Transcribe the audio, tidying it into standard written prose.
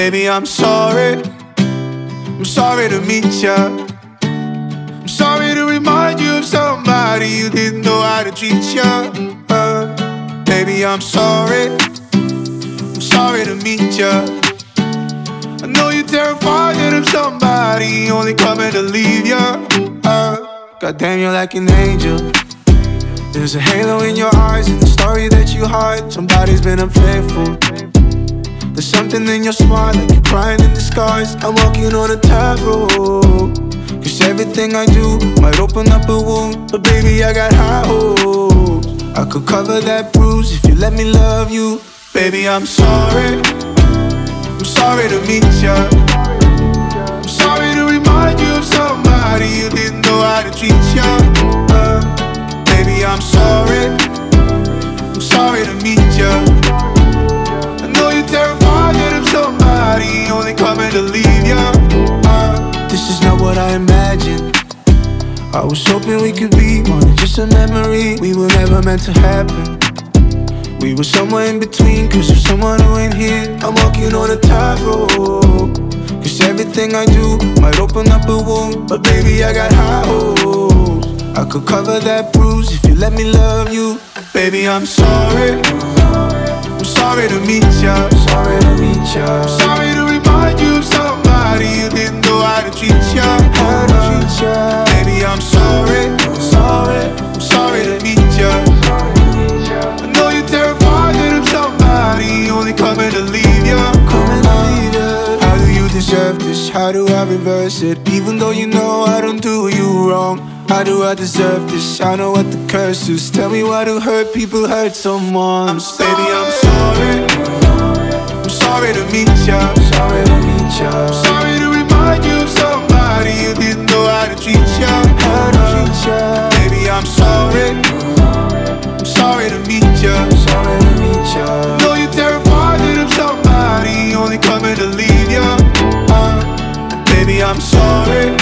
Baby, I'm sorry. I'm sorry to meet ya. I'm sorry to remind you of somebody you didn't know how to treat ya. Baby, I'm sorry. I'm sorry to meet ya. I know you're terrified that I'm somebody only coming to leave ya. Goddamn, you're like an angel. There's a halo in your eyes and the story that you hide. Somebody's been unfaithful. There's something in your smile, like you're crying in disguise. I'm walking on a tightrope, cause everything I do might open up a wound. But baby, I got high hopes. I could cover that bruise if you let me love you. Baby, I'm sorry. I'm sorry to meet ya. I'm sorry to remind you of somebody you didn't know how to treat ya. Baby, I'm sorry. I'm sorry to meet ya. I know you're terrified that I'm somebody only coming to leave ya. This is not what I imagined. I was hoping we could be more than just a memory. We were never meant to happen. We were somewhere in between, cause of someone who ain't here. I'm walking on a tightrope, cause everything I do might open up a wound. But baby, I got high hopes. I could cover that bruise if you let me love you. Baby, I'm sorry. I'm sorry to meet ya. Sorry to meet ya. I'm sorry to remind you of somebody you didn't know how to treat ya. How to treat ya. Baby, I'm sorry. Sorry. I'm sorry to meet ya. I know you're terrified that I'm somebody only coming to leave ya. Coming to leave ya. How do you deserve this? How do I reverse it? Even though you know I don't do you wrong. How do I deserve this? I know what the curse is. Tell me why do hurt people hurt someone? Baby, I'm sorry. I'm sorry to meet ya. Sorry to meet ya. I'm sorry to remind you of somebody you didn't know how to treat ya. How to treat ya. Baby, I'm sorry. I'm sorry to meet ya. Sorry to meet ya. I know you're terrified that I'm somebody only coming to leave ya. Baby, I'm sorry.